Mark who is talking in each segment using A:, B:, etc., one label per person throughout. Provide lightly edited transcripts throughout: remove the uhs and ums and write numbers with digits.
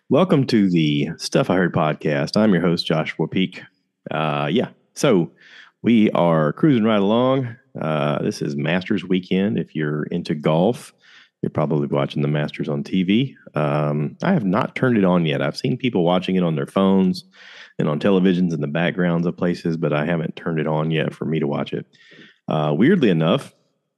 A: Welcome to the Stuff I Heard podcast. I'm your host, Joshua Peak. So we are cruising right along. This is Masters weekend. If you're into golf, you're probably watching the Masters on TV. I have not turned it on yet. I've seen people watching it on their phones and on televisions in the backgrounds of places, but I haven't turned it on yet for me to watch it. Weirdly enough,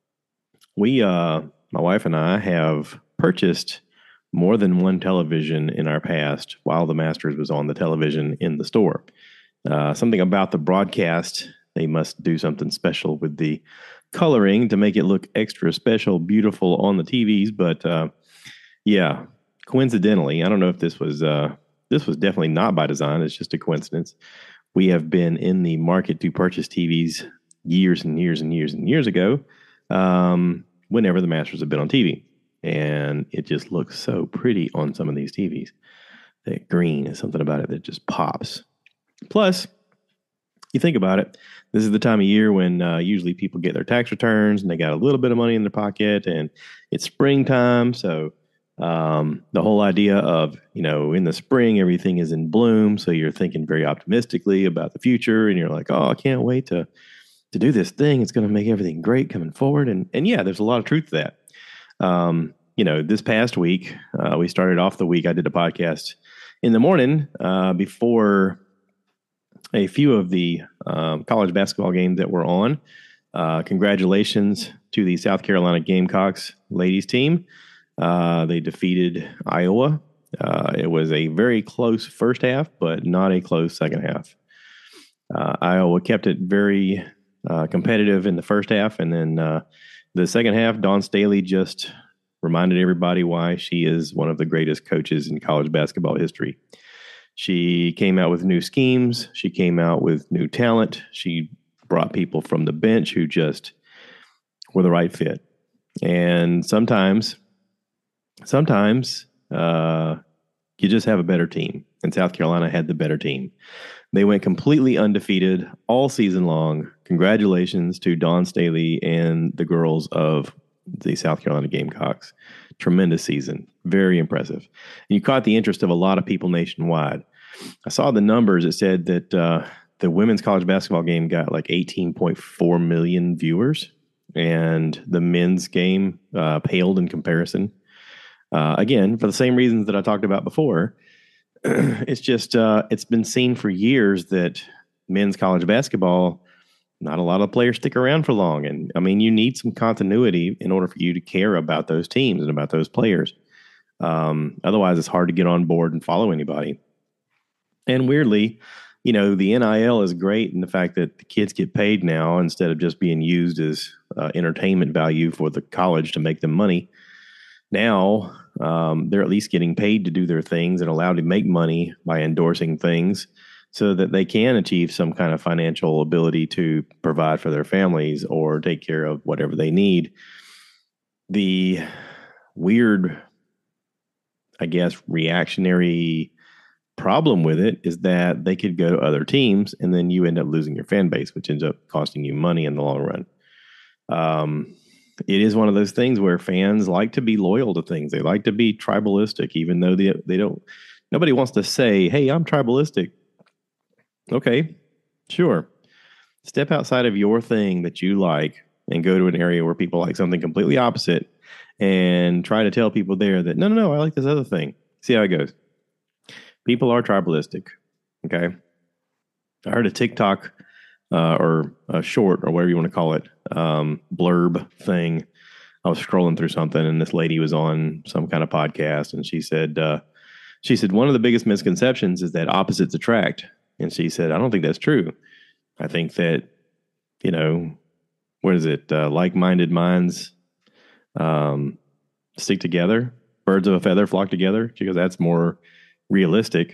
A: my wife and I, have purchased more than one television in our past while the Masters was on the television in the store. Something about the broadcast, they must do something special with the coloring to make it look extra special, beautiful on the TVs. But coincidentally, I don't know if this was definitely not by design. It's just a coincidence. We have been in the market to purchase TVs years and years and years and years ago, whenever the Masters have been on TV. And it just looks so pretty on some of these TVs. That green is something about it that just pops. Plus, you think about it, this is the time of year when usually people get their tax returns and they got a little bit of money in their pocket, and it's springtime. So the whole idea of, in the spring, everything is in bloom. So you're thinking very optimistically about the future, and you're like, oh, I can't wait to do this thing. It's going to make everything great coming forward. And yeah, there's a lot of truth to that. This past week, we started off the week. I did a podcast in the morning before a few of the college basketball games that were on. Congratulations to the South Carolina Gamecocks ladies team. They defeated Iowa. It was a very close first half, but not a close second half. Iowa kept it very competitive in the first half, and then the second half, Dawn Staley just reminded everybody why she is one of the greatest coaches in college basketball history. She came out with new schemes. She came out with new talent. She brought people from the bench who just were the right fit. And sometimes you just have a better team. And South Carolina had the better team. They went completely undefeated all season long. Congratulations to Dawn Staley and the girls of the South Carolina Gamecocks. Tremendous season. Very impressive. And you caught the interest of a lot of people nationwide. I saw the numbers. It said that the women's college basketball game got like 18.4 million viewers, and the men's game paled in comparison. Again, for the same reasons that I talked about before. It's just it's been seen for years that men's college basketball, not a lot of players stick around for long. And I mean, you need some continuity in order for you to care about those teams and about those players. Otherwise, it's hard to get on board and follow anybody. And weirdly, the NIL is great in the fact that the kids get paid now instead of just being used as entertainment value for the college to make them money. Now, they're at least getting paid to do their things and allowed to make money by endorsing things so that they can achieve some kind of financial ability to provide for their families or take care of whatever they need. The weird, I guess, reactionary problem with it is that they could go to other teams and then you end up losing your fan base, which ends up costing you money in the long run. It is one of those things where fans like to be loyal to things. They like to be tribalistic, even though they don't. Nobody wants to say, "Hey, I'm tribalistic." Okay, sure. Step outside of your thing that you like and go to an area where people like something completely opposite, and try to tell people there that no, I like this other thing. See how it goes. People are tribalistic. Okay, I heard a TikTok or a short or whatever you want to call it, blurb thing. I was scrolling through something and this lady was on some kind of podcast, and she said, one of the biggest misconceptions is that opposites attract. And she said, I don't think that's true. I think that, what is it? Like-minded minds stick together. Birds of a feather flock together. She goes, that's more realistic.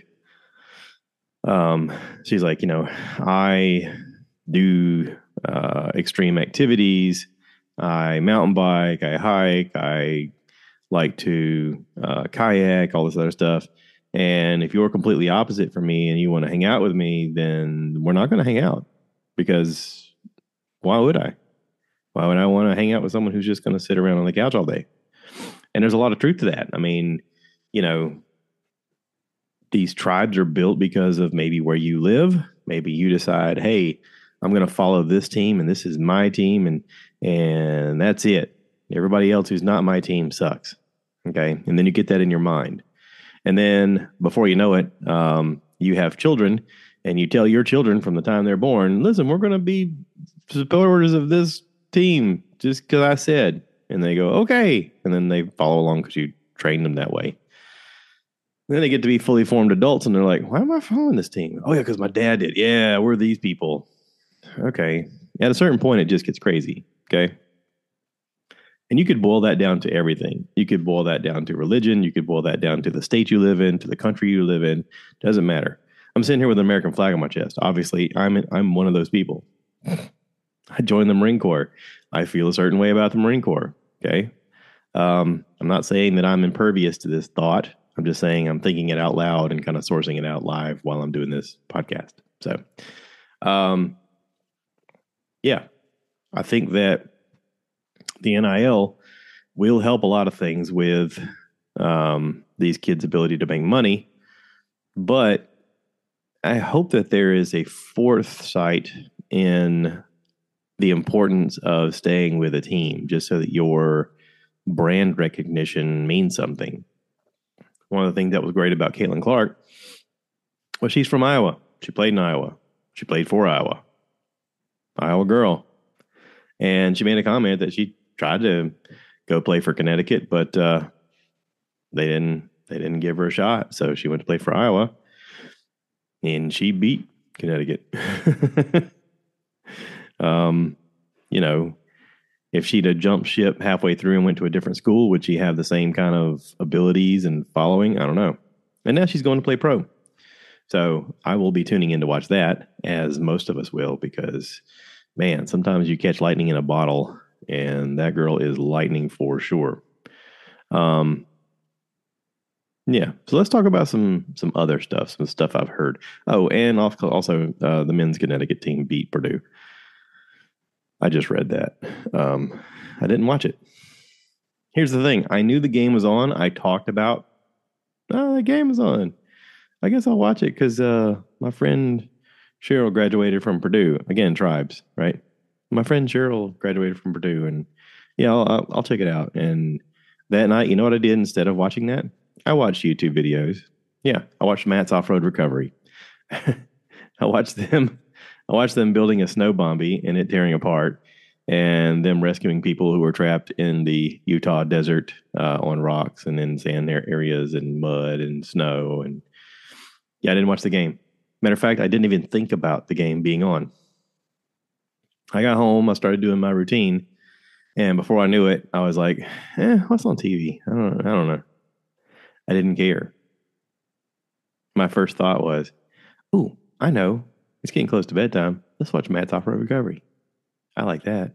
A: She's like, I do extreme activities. I mountain bike. I hike. I like to kayak, all this other stuff. And if you're completely opposite from me and you want to hang out with me, then we're not going to hang out, because why would I? Why would I want to hang out with someone who's just going to sit around on the couch all day? And there's a lot of truth to that. I mean, these tribes are built because of maybe where you live. Maybe you decide, hey, I'm going to follow this team and this is my team and that's it. Everybody else who's not my team sucks. Okay. And then you get that in your mind. And then before you know it, you have children and you tell your children from the time they're born, listen, we're going to be supporters of this team just because I said. And they go, okay. And then they follow along because you trained them that way. And then they get to be fully formed adults and they're like, why am I following this team? Oh, yeah, because my dad did. Yeah, we're these people. Okay. At a certain point, it just gets crazy. Okay. And you could boil that down to everything. You could boil that down to religion. You could boil that down to the state you live in, to the country you live in. Doesn't matter. I'm sitting here with an American flag on my chest. Obviously, I'm one of those people. I joined the Marine Corps. I feel a certain way about the Marine Corps. Okay. I'm not saying that I'm impervious to this thought. I'm just saying I'm thinking it out loud and kind of sourcing it out live while I'm doing this podcast. So, yeah, I think that the NIL will help a lot of things with these kids' ability to make money. But I hope that there is a foresight in the importance of staying with a team just so that your brand recognition means something. One of the things that was great about Caitlin Clark was she's from Iowa. She played in Iowa. She played for Iowa. Iowa girl. And she made a comment that she tried to go play for Connecticut, but they didn't give her a shot. So she went to play for Iowa, and she beat Connecticut. You know, if she'd have jumped ship halfway through and went to a different school, would she have the same kind of abilities and following? I don't know. And now she's going to play pro. So I will be tuning in to watch that, as most of us will, because, man, sometimes you catch lightning in a bottle, and that girl is lightning for sure. Yeah. So let's talk about some other stuff, some stuff I've heard. Oh, and also the men's Connecticut team beat Purdue. I just read that. I didn't watch it. Here's the thing. I knew the game was on. I talked about, the game is on. I guess I'll watch it because my friend Cheryl graduated from Purdue. Again, tribes, right? My friend Cheryl graduated from Purdue, and yeah, I'll check it out. And that night, you know what I did instead of watching that? I watched YouTube videos. Yeah, I watched Matt's Off-Road Recovery. I watched them building a snow bombie and it tearing apart, and them rescuing people who were trapped in the Utah desert on rocks and in sand areas and mud and snow. And yeah, I didn't watch the game. Matter of fact, I didn't even think about the game being on. I got home, I started doing my routine, and before I knew it, I was like, what's on TV? I don't know. I didn't care. My first thought was, ooh, I know. It's getting close to bedtime. Let's watch Matt's Off-Road Recovery. I like that.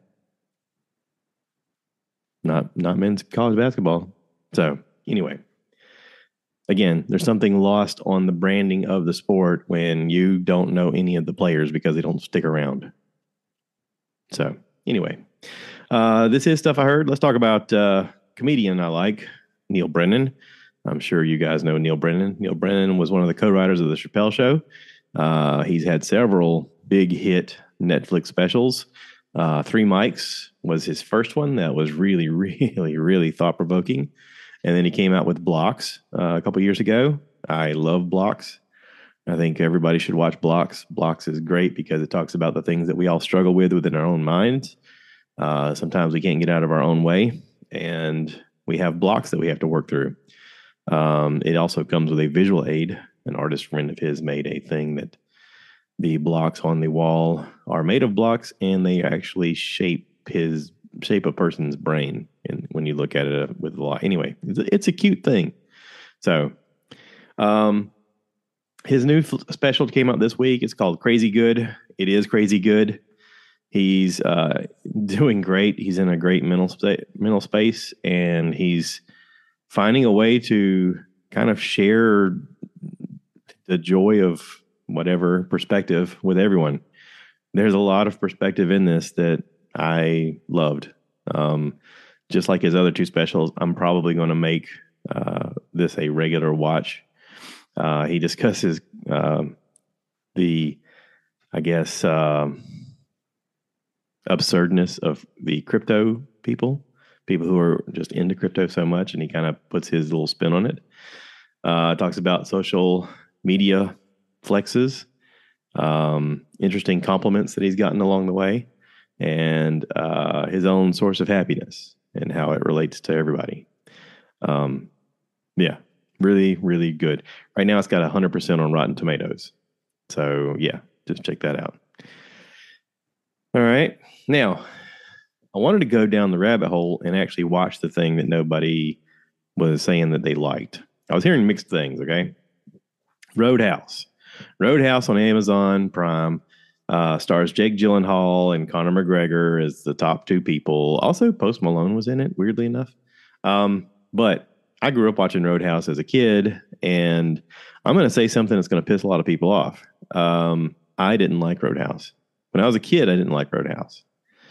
A: Not men's college basketball. So anyway, again, there's something lost on the branding of the sport when you don't know any of the players because they don't stick around. So anyway, this is stuff I heard. Let's talk about comedian I like, Neil Brennan. I'm sure you guys know Neil Brennan. Neil Brennan was one of the co-writers of The Chappelle Show. He's had several big hit Netflix specials. Three Mics was his first one that was really, really, really thought-provoking. And then he came out with Blocks a couple years ago. I love Blocks. I think everybody should watch Blocks. Blocks is great because it talks about the things that we all struggle with within our own minds. Sometimes we can't get out of our own way, and we have blocks that we have to work through. It also comes with a visual aid. An artist friend of his made a thing that the blocks on the wall are made of blocks, and they actually shape a person's brain. And when you look at it with the light, anyway, it's a cute thing. So, his new special came out this week. It's called Crazy Good. It is crazy good. He's doing great. He's in a great mental space, and he's finding a way to kind of share the joy of whatever perspective with everyone. There's a lot of perspective in this that I loved. Just like his other two specials, I'm probably going to make this a regular watch. He discusses the, I guess, absurdness of the crypto people who are just into crypto so much, and he kind of puts his little spin on it. Talks about social media flexes, interesting compliments that he's gotten along the way, and his own source of happiness and how it relates to everybody. Yeah, really, really good. Right now, it's got 100% on Rotten Tomatoes. So, yeah, just check that out. All right. Now, I wanted to go down the rabbit hole and actually watch the thing that nobody was saying that they liked. I was hearing mixed things, okay? Roadhouse. Roadhouse on Amazon Prime stars Jake Gyllenhaal and Conor McGregor as the top two people. Also, Post Malone was in it, weirdly enough. But I grew up watching Roadhouse as a kid, and I'm going to say something that's going to piss a lot of people off. I didn't like Roadhouse. When I was a kid, I didn't like Roadhouse.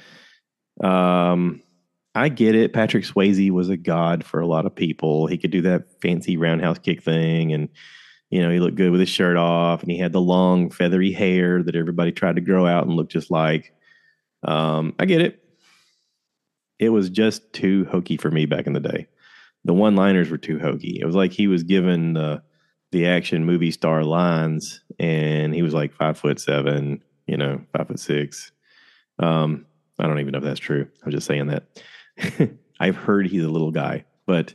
A: I get it. Patrick Swayze was a god for a lot of people. He could do that fancy roundhouse kick thing, and he looked good with his shirt off, and he had the long feathery hair that everybody tried to grow out and look just like. I get it. It was just too hokey for me back in the day. The one-liners were too hokey. It was like he was given the action movie star lines, and he was like 5'7", 5'6". I don't even know if that's true. I'm just saying that. I've heard he's a little guy, but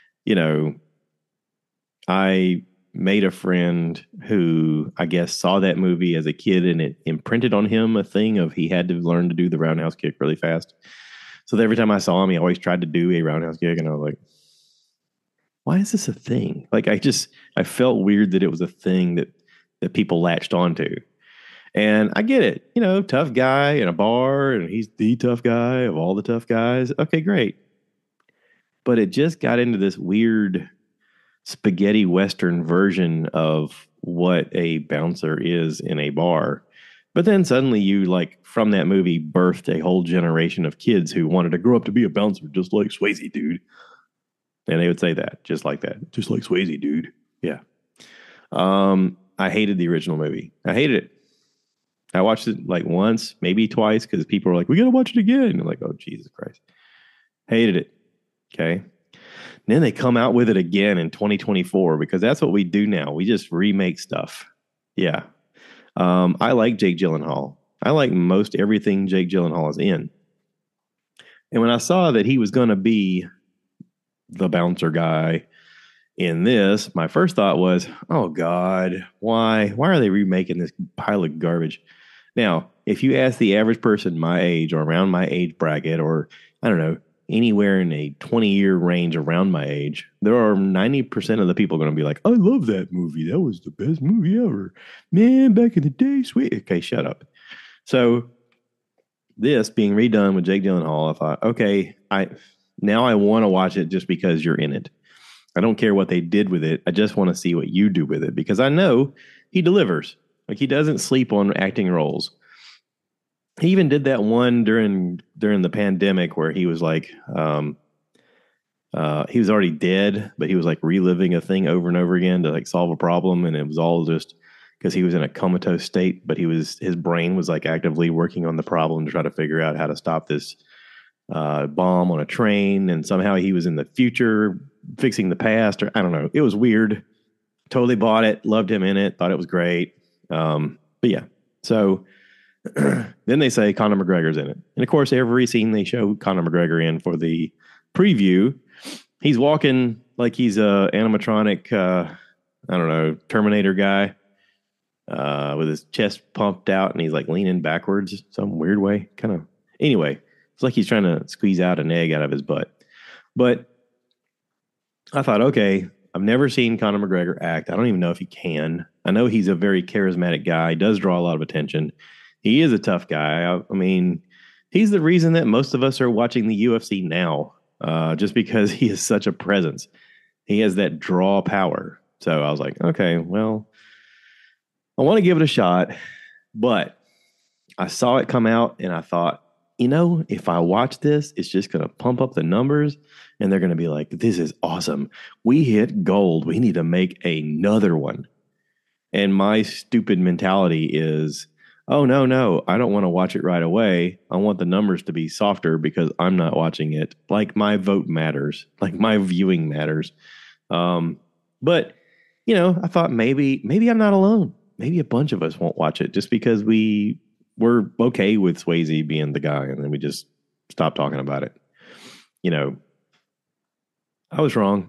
A: I made a friend who I guess saw that movie as a kid, and it imprinted on him a thing of he had to learn to do the roundhouse kick really fast. So every time I saw him, he always tried to do a roundhouse kick, and I was like, why is this a thing? Like I felt weird that it was a thing that people latched onto. And I get it, tough guy in a bar, and he's the tough guy of all the tough guys. Okay, great. But it just got into this weird spaghetti Western version of what a bouncer is in a bar. But then suddenly you, like, from that movie, birthed a whole generation of kids who wanted to grow up to be a bouncer, just like Swayze, dude. And they would say that, just like that. Just like Swayze, dude. Yeah. I hated the original movie. I hated it. I watched it like once, maybe twice, because people were like, we got to watch it again. And I'm like, oh, Jesus Christ. Hated it. Okay. And then they come out with it again in 2024 because that's what we do now. We just remake stuff. Yeah. I like Jake Gyllenhaal. I like most everything Jake Gyllenhaal is in. And when I saw that he was going to be the bouncer guy in this, my first thought was, oh, God, why? Why are they remaking this pile of garbage? Now, if you ask the average person my age or around my age bracket, or I don't know, anywhere in a 20-year range around my age, there are 90% of the people going to be like, I love that movie. That was the best movie ever. Man, back in the day, sweet. Okay, shut up. So this being redone with Jake Gyllenhaal, I thought, okay, now I want to watch it just because you're in it. I don't care what they did with it. I just want to see what you do with it because I know he delivers. Like, he doesn't sleep on acting roles. He even did that one during the pandemic where he was like, he was already dead, but he was like reliving a thing over and over again to like solve a problem, and it was all just because he was in a comatose state. But his brain was like actively working on the problem to try to figure out how to stop this bomb on a train, and somehow he was in the future fixing the past, or I don't know. It was weird. Totally bought it. Loved him in it. Thought it was great. But yeah, so then they say Conor McGregor's in it. And of course, every scene they show Conor McGregor in for the preview, he's walking like he's a animatronic, I don't know, Terminator guy with his chest pumped out, and he's like leaning backwards some weird way. Kind of, anyway, it's like he's trying to squeeze out an egg out of his butt. But I thought, okay, I've never seen Conor McGregor act. I don't even know if he can. I know he's a very charismatic guy. He does draw a lot of attention. He is a tough guy. I mean, he's the reason that most of us are watching the UFC now, just because he is such a presence. He has that draw power. So I was like, okay, well, I want to give it a shot. But I saw it come out, and I thought, if I watch this, it's just going to pump up the numbers and they're going to be like, this is awesome. We hit gold. We need to make another one. And my stupid mentality is, oh, no, no, I don't want to watch it right away. I want the numbers to be softer because I'm not watching it. Like my vote matters, like my viewing matters. But, I thought maybe I'm not alone. Maybe a bunch of us won't watch it just because we're okay with Swayze being the guy and then we just stop talking about it. I was wrong.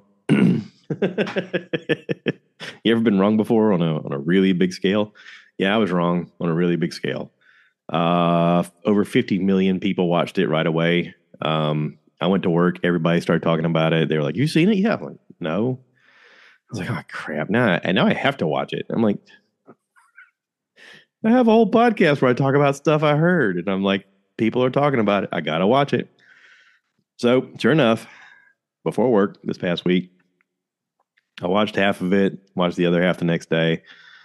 A: You ever been wrong before on a really big scale? Yeah, I was wrong on a really big scale. Over 50 million people watched it right away. I went to work. Everybody started talking about it. They were like, "You seen it?" Yeah. I'm like, no. I was like, "Oh crap!" Now I have to watch it. I'm like, I have a whole podcast where I talk about stuff I heard, and I'm like, people are talking about it. I gotta watch it. So sure enough, before work this past week, I watched half of it, watched the other half the next day.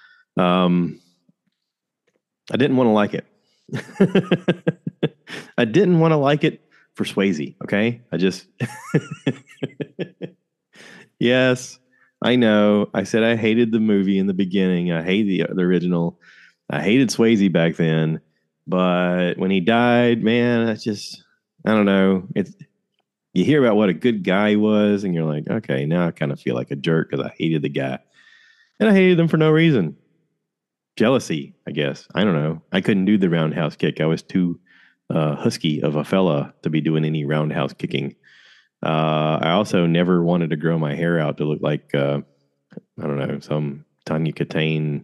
A: I didn't want to like it. I didn't want to like it for Swayze. Okay. Yes, I know. I said I hated the movie in the beginning. I hate the original. I hated Swayze back then. But when he died, man, I don't know. You hear about what a good guy he was, and you're like, okay, now I kind of feel like a jerk because I hated the guy. And I hated him for no reason. Jealousy, I guess. I don't know. I couldn't do the roundhouse kick. I was too husky of a fella to be doing any roundhouse kicking. I also never wanted to grow my hair out to look like I don't know, some Tanya Katane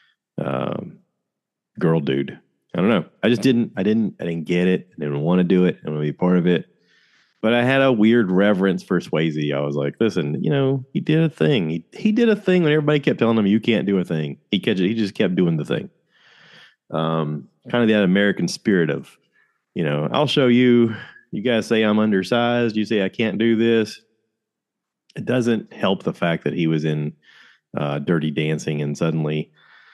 A: girl dude. I don't know. I just didn't. I didn't get it. I didn't want to do it. I didn't want to be part of it. But I had a weird reverence for Swayze. I was like, listen, he did a thing. He did a thing when everybody kept telling him you can't do a thing. He just kept doing the thing. Kind of that American spirit of, I'll show you. You guys say I'm undersized. You say I can't do this. It doesn't help the fact that he was in Dirty Dancing and suddenly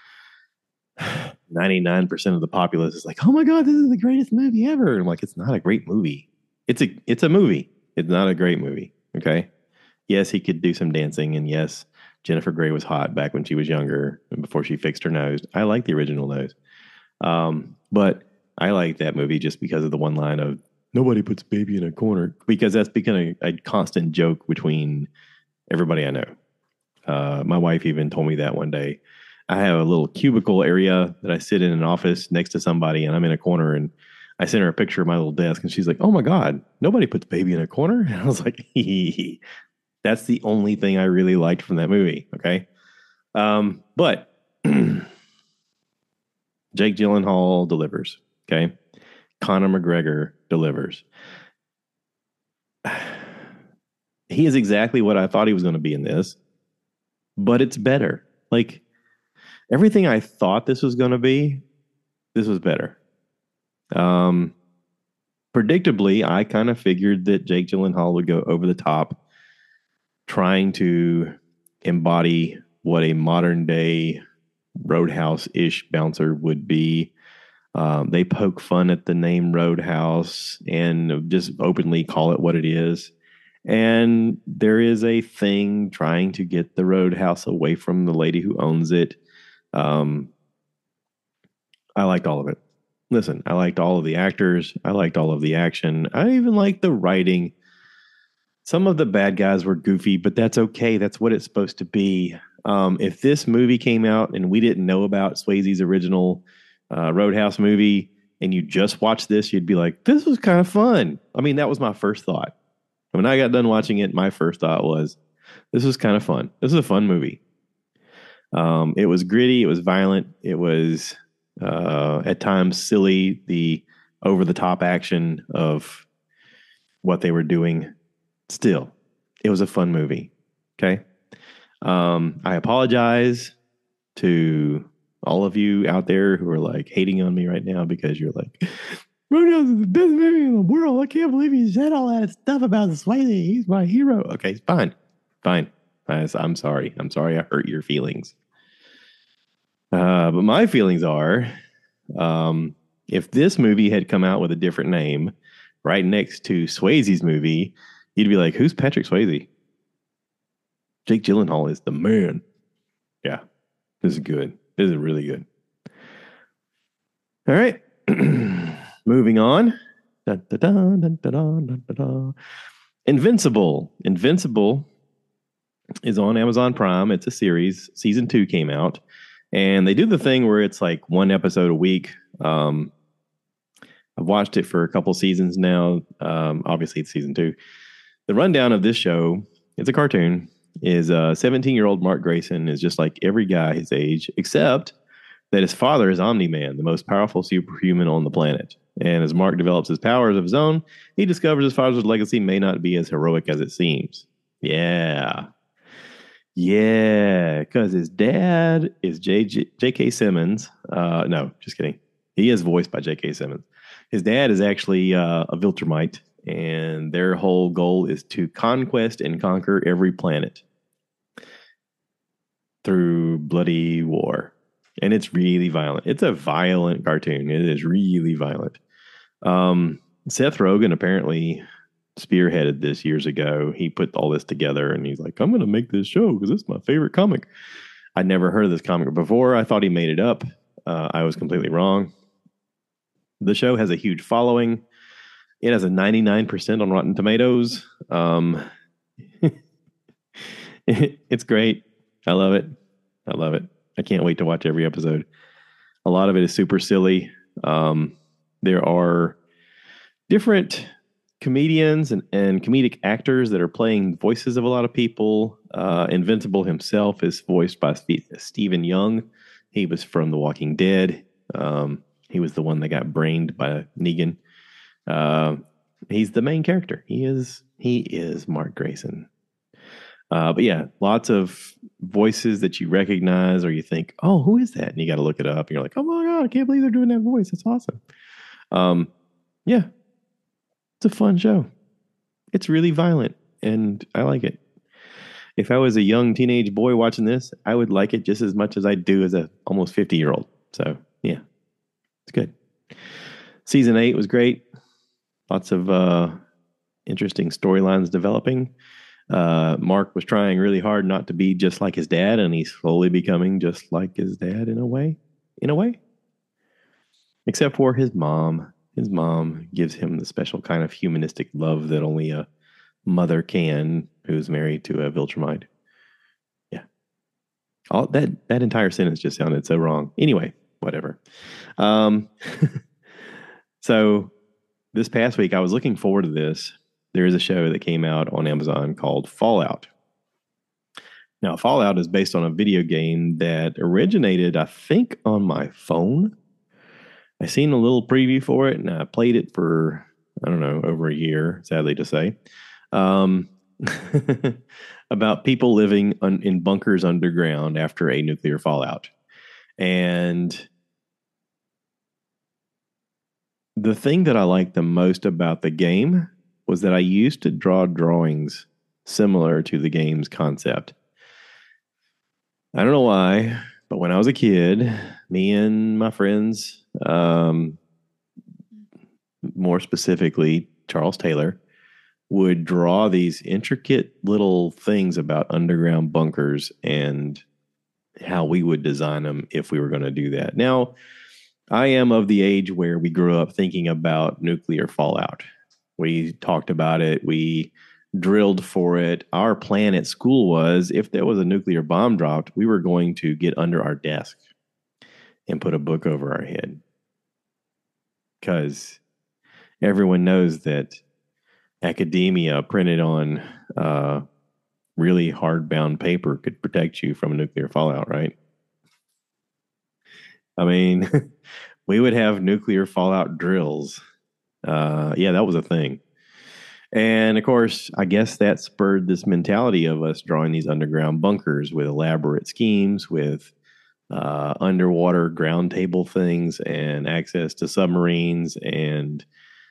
A: 99% of the populace is like, oh my God, this is the greatest movie ever. And I'm like, it's not a great movie. It's a movie. It's not a great movie. Okay. Yes, he could do some dancing, and yes, Jennifer Grey was hot back when she was younger and before she fixed her nose. I like the original nose. But I like that movie just because of the one line of nobody puts baby in a corner, because that's become a constant joke between everybody I know. My wife even told me that one day. I have a little cubicle area that I sit in an office next to somebody, and I'm in a corner, and I sent her a picture of my little desk, and she's like, "Oh my God, nobody puts baby in a corner." And I was like, that's the only thing I really liked from that movie. Okay. But Jake Gyllenhaal delivers. Okay. Conor McGregor delivers. He is exactly what I thought he was going to be in this, but it's better. Like everything I thought this was going to be, this was better. Predictably, I kind of figured that Jake Gyllenhaal would go over the top, trying to embody what a modern day Roadhouse-ish bouncer would be. They poke fun at the name Roadhouse and just openly call it what it is. And there is a thing trying to get the Roadhouse away from the lady who owns it. I liked all of it. Listen, I liked all of the actors. I liked all of the action. I even liked the writing. Some of the bad guys were goofy, but that's okay. That's what it's supposed to be. If this movie came out and we didn't know about Swayze's original Roadhouse movie and you just watched this, you'd be like, this was kind of fun. I mean, that was my first thought. When I got done watching it, my first thought was, this was kind of fun. This is a fun movie. It was gritty. It was violent. It was at times silly, the over the top action of what they were doing. Still, it was a fun movie. Okay. I apologize to all of you out there who are like hating on me right now because you're like, Roadhouse is the best movie in the world. I can't believe he said all that stuff about Swayze. He's my hero. Okay, fine. Fine. I'm sorry. I'm sorry I hurt your feelings. But my feelings are, If this movie had come out with a different name right next to Swayze's movie, you'd be like, who's Patrick Swayze? Jake Gyllenhaal is the man. Yeah, this is good. This is really good. All right. Moving on. Dun, dun, dun, dun, dun, dun, dun, dun. Invincible. Invincible is on Amazon Prime. It's a series. Season 2 came out. And they do the thing where it's like one episode a week. I've watched it for a couple seasons now. Obviously, it's season 2. The rundown of this show, it's a cartoon, is 17-year-old Mark Grayson is just like every guy his age, except that his father is Omni-Man, the most powerful superhuman on the planet. And as Mark develops his powers of his own, he discovers his father's legacy may not be as heroic as it seems. Yeah. Yeah, because his dad is J.K. Simmons. No, just kidding. He is voiced by J.K. Simmons. His dad is actually a Viltrumite, and their whole goal is to conquest and conquer every planet through bloody war. And it's really violent. It's a violent cartoon. It is really violent. Seth Rogen apparently spearheaded this years ago. He put all this together and he's like, I'm going to make this show because it's my favorite comic. I'd never heard of this comic before. I thought he made it up. I was completely wrong. The show has a huge following. It has a 99% on Rotten Tomatoes. It's great. I love it. I love it. I can't wait to watch every episode. A lot of it is super silly. There are different comedians and comedic actors that are playing voices of a lot of people. Invincible himself is voiced by Stephen Young. He was from The Walking Dead. He was the one that got brained by Negan. He's the main character. He is Mark Grayson. But yeah, lots of voices that you recognize or you think, oh, who is that? And you got to look it up. And you're like, oh my God, I can't believe they're doing that voice. That's awesome. Yeah, it's a fun show. It's really violent and I like it. If I was a young teenage boy watching this, I would like it just as much as I do as a almost 50-year-old. So yeah, it's good. Season 8 was great. Lots of interesting storylines developing. Mark was trying really hard not to be just like his dad, and he's slowly becoming just like his dad in a way. Except for his mom. His mom gives him the special kind of humanistic love that only a mother can, who's married to a Viltrumite. Yeah. All that entire sentence just sounded so wrong. Anyway, whatever. So this past week, I was looking forward to this. There is a show that came out on Amazon called Fallout. Now, Fallout is based on a video game that originated, I think, on my phone. I seen a little preview for it, and I played it for, I don't know, over a year, sadly to say. About people living in bunkers underground after a nuclear fallout. And the thing that I liked the most about the game was that I used to draw drawings similar to the game's concept. I don't know why, but when I was a kid, me and my friends, more specifically Charles Taylor, would draw these intricate little things about underground bunkers and how we would design them if we were going to do that. Now, I am of the age where we grew up thinking about nuclear fallout. We talked about it. We drilled for it. Our plan at school was if there was a nuclear bomb dropped, we were going to get under our desk and put a book over our head. Because everyone knows that academia printed on really hardbound paper could protect you from a nuclear fallout, right? I mean, we would have nuclear fallout drills. Yeah, that was a thing. And of course, I guess that spurred this mentality of us drawing these underground bunkers with elaborate schemes, with underwater ground table things and access to submarines and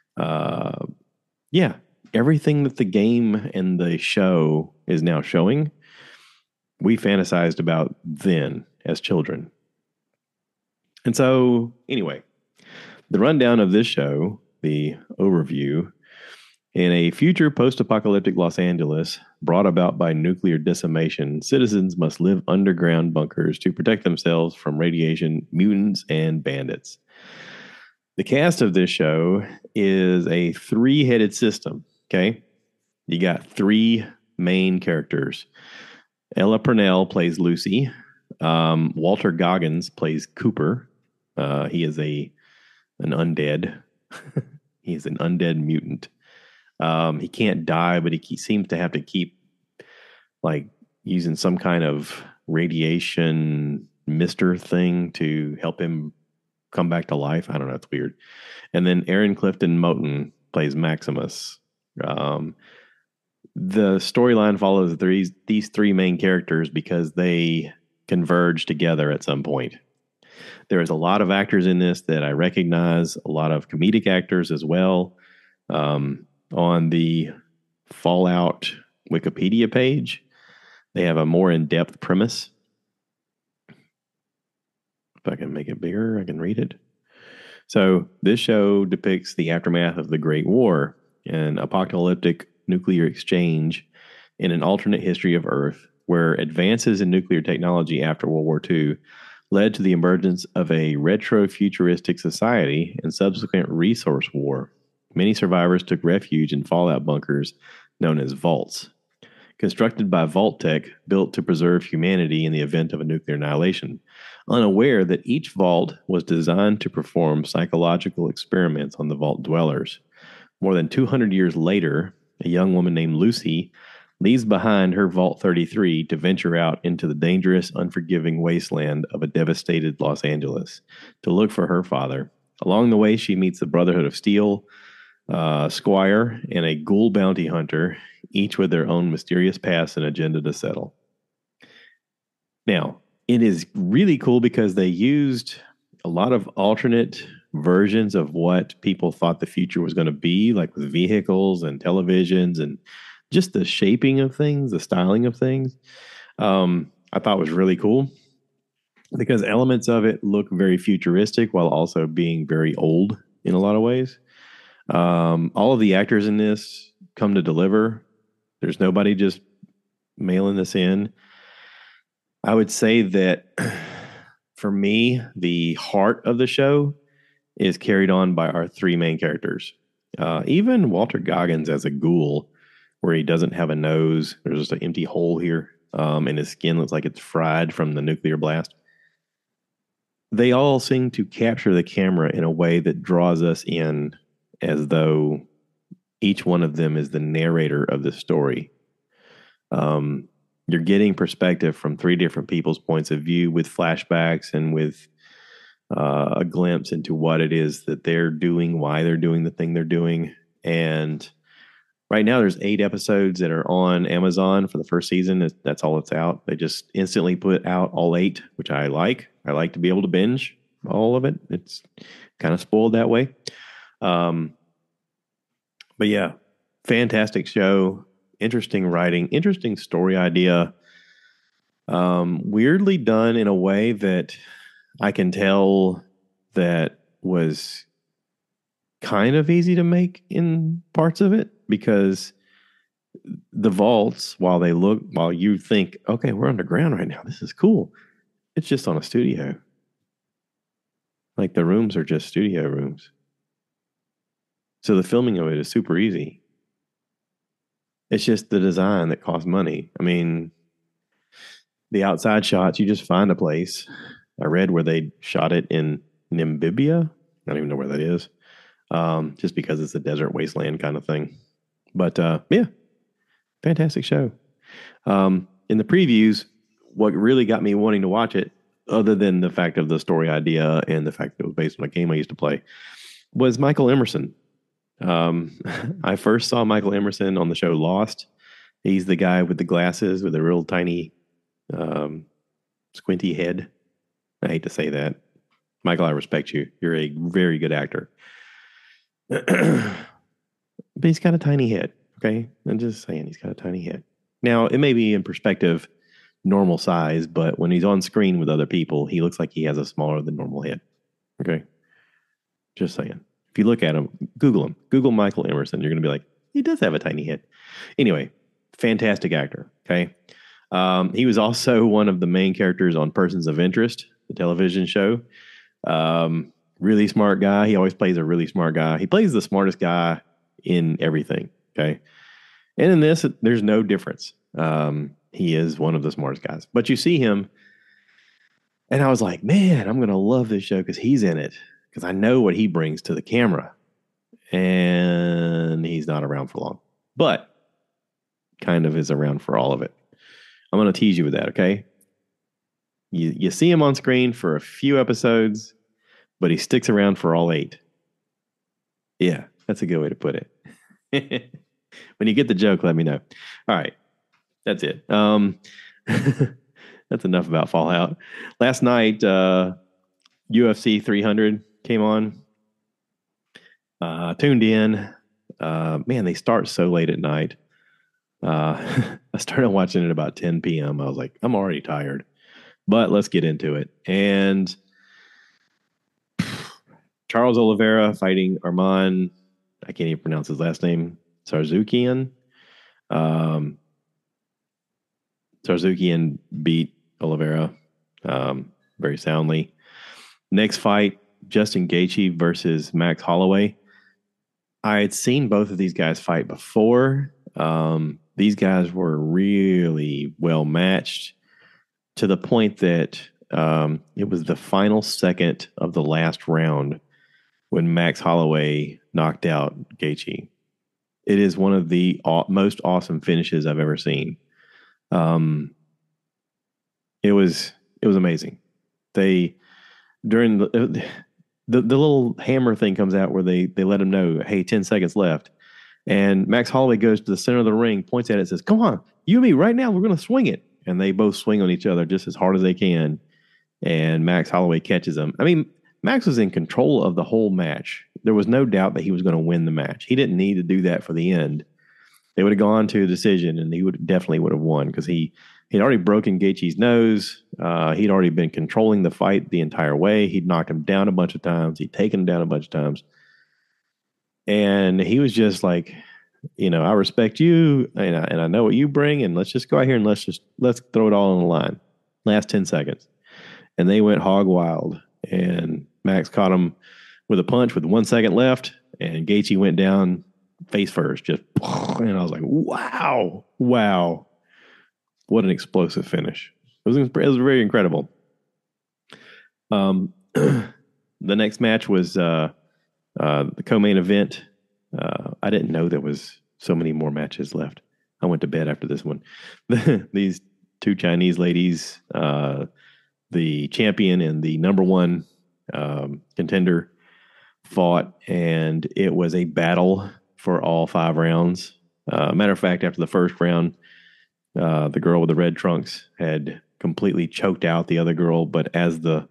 A: yeah, everything that the game and the show is now showing, we fantasized about then as children. And so, anyway, The rundown of this show, the overview, in a future post apocalyptic Los Angeles brought about by nuclear decimation, citizens must live underground bunkers to protect themselves from radiation, mutants, and bandits. The cast of this show is a three-headed system. Okay. You got three main characters. Ella Purnell plays Lucy. Walter Goggins plays Cooper. He is an undead. He's an undead mutant. He can't die, but he seems to have to keep like using some kind of radiation mister thing to help him come back to life. I don't know. It's weird. And then Aaron Clifton Moten plays Maximus. The storyline follows these three main characters because they converge together at some point. There is a lot of actors in this that I recognize, a lot of comedic actors as well. On the Fallout Wikipedia page, they have a more in-depth premise. If I can make it bigger, I can read it. So this show depicts the aftermath of the Great War, an apocalyptic nuclear exchange in an alternate history of Earth, where advances in nuclear technology after World War II led to the emergence of a retro-futuristic society and subsequent resource war. Many survivors took refuge in fallout bunkers known as vaults, constructed by Vault-Tec, built to preserve humanity in the event of a nuclear annihilation, unaware that each vault was designed to perform psychological experiments on the vault dwellers. More than 200 years later, a young woman named Lucy leaves behind her Vault 33 to venture out into the dangerous, unforgiving wasteland of a devastated Los Angeles to look for her father. Along the way, she meets the Brotherhood of Steel, Squire, and a ghoul bounty hunter, each with their own mysterious past and agenda to settle. Now, it is really cool because they used a lot of alternate versions of what people thought the future was going to be, like with vehicles and televisions and just the shaping of things, the styling of things. I thought was really cool because elements of it look very futuristic while also being very old in a lot of ways. All of the actors in this come to deliver. There's nobody just mailing this in. I would say that for me, the heart of the show is carried on by our three main characters. Even Walter Goggins as a ghoul, where he doesn't have a nose, there's just an empty hole here, and his skin looks like it's fried from the nuclear blast. They all seem to capture the camera in a way that draws us in as though each one of them is the narrator of the story. You're getting perspective from three different people's points of view with flashbacks and with a glimpse into what it is that they're doing, why they're doing the thing they're doing. And right now there's 8 episodes that are on Amazon for the first season. That's all it's out. They just instantly put out all 8, which I like. I like to be able to binge all of it. It's kind of spoiled that way. But yeah, fantastic show. Interesting writing, interesting story idea. Weirdly done in a way that I can tell that was kind of easy to make in parts of it, because the vaults, while you think, okay, we're underground right now, this is cool, it's just on a studio. Like the rooms are just studio rooms. So the filming of it is super easy. It's just the design that costs money. I mean, the outside shots, you just find a place. I read where they shot it in Namibia. I don't even know where that is. Just because it's a desert wasteland kind of thing. But yeah, fantastic show. In the previews, what really got me wanting to watch it, other than the fact of the story idea and the fact that it was based on a game I used to play, was Michael Emerson. I first saw Michael Emerson on the show Lost. He's the guy with the glasses with a real tiny squinty head. I hate to say that. Michael, I respect you. You're a very good actor. But he's got a tiny head, okay? I'm just saying he's got a tiny head. Now, it may be in perspective normal size, but when he's on screen with other people, he looks like he has a smaller than normal head, okay? Just saying. If you look at him, Google him. Google Michael Emerson. You're going to be like, he does have a tiny head. Anyway, fantastic actor. Okay. He was also one of the main characters on Persons of Interest, the television show. Really smart guy. He always plays a really smart guy. He plays the smartest guy in everything. Okay. And in this, there's no difference. He is one of the smartest guys. But you see him, and I was like, man, I'm going to love this show because he's in it. Because I know what he brings to the camera. And he's not around for long. But kind of is around for all of it. I'm going to tease you with that, okay? You see him on screen for a few episodes, but he sticks around for all 8. Yeah, that's a good way to put it. When you get the joke, let me know. All right, that's it. That's enough about Fallout. Last night, UFC 300 came on. Tuned in. Man, they start so late at night. I started watching at about 10 p.m. I was like, I'm already tired, but let's get into it. And Charles Oliveira fighting Arman, I can't even pronounce his last name, Tsarukyan. Tsarukyan beat Oliveira very soundly. Next fight, Justin Gaethje versus Max Holloway. I had seen both of these guys fight before. These guys were really well matched to the point that it was the final second of the last round when Max Holloway knocked out Gaethje. It is one of the most awesome finishes I've ever seen. It was amazing. They during the little hammer thing comes out where they let him know, hey, 10 seconds left. And Max Holloway goes to the center of the ring, points at it, and says, come on, you and me right now, we're going to swing it. And they both swing on each other just as hard as they can. And Max Holloway catches him. I mean, Max was in control of the whole match. There was no doubt that he was going to win the match. He didn't need to do that for the end. They would have gone to a decision, and he definitely would have won because he'd already broken Gaethje's nose. He'd already been controlling the fight the entire way. He'd knocked him down a bunch of times. He'd taken him down a bunch of times. And he was just like, I respect you, and I know what you bring, and let's just go out here and let's throw it all on the line. Last 10 seconds. And they went hog wild. And Max caught him with a punch with 1 second left, and Gaethje went down face first. Just, and I was like, wow. What an explosive finish. It was very incredible. The next match was the co-main event. I didn't know there was so many more matches left. I went to bed after this one. These two Chinese ladies, the champion and the number one contender, fought, and it was a battle for all 5 rounds. Matter of fact, after the first round, the girl with the red trunks had completely choked out the other girl, but as the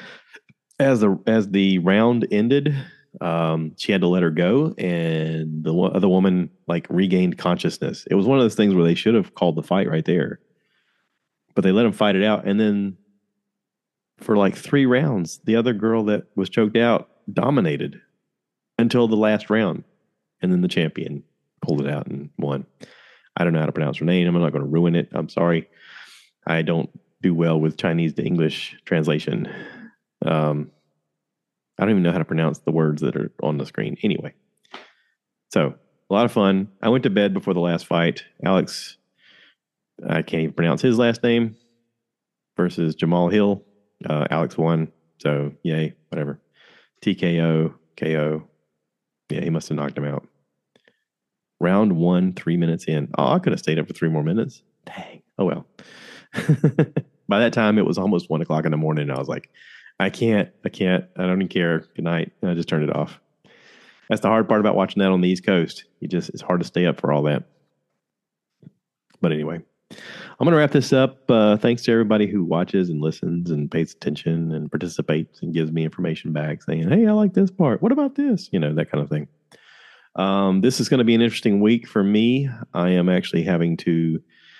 A: round ended, she had to let her go, and the other woman regained consciousness. It was one of those things where they should have called the fight right there, but they let them fight it out. And then for 3 rounds, the other girl that was choked out dominated until the last round, and then the champion pulled it out and won. I don't know how to pronounce her name. I'm not going to ruin it. I'm sorry. I don't do well with Chinese to English translation. I don't even know how to pronounce the words that are on the screen. Anyway, so a lot of fun. I went to bed before the last fight. Alex, I can't even pronounce his last name, versus Jamal Hill. Alex won. So yay, whatever. TKO, KO. Yeah, he must have knocked him out. Round 1, 3 minutes in. Oh, I could have stayed up for 3 more minutes. Dang. Oh, well. By that time, it was almost 1 o'clock in the morning. And I was like, I can't. I don't even care. Good night. And I just turned it off. That's the hard part about watching that on the East Coast. It's hard to stay up for all that. But anyway, I'm going to wrap this up. Thanks to everybody who watches and listens and pays attention and participates and gives me information back saying, hey, I like this part. What about this? That kind of thing. This is going to be an interesting week for me. I am actually having to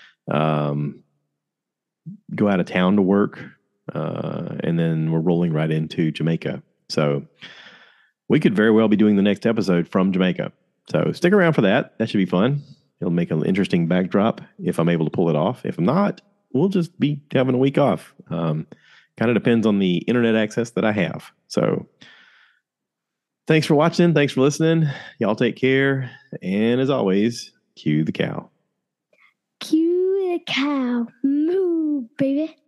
A: go out of town to work, and then we're rolling right into Jamaica. So we could very well be doing the next episode from Jamaica. So stick around for that. That should be fun. It'll make an interesting backdrop if I'm able to pull it off. If I'm not, we'll just be having a week off. Kind of depends on the internet access that I have. So thanks for watching. Thanks for listening. Y'all take care. And as always, cue the cow.
B: Cue the cow. Moo, baby.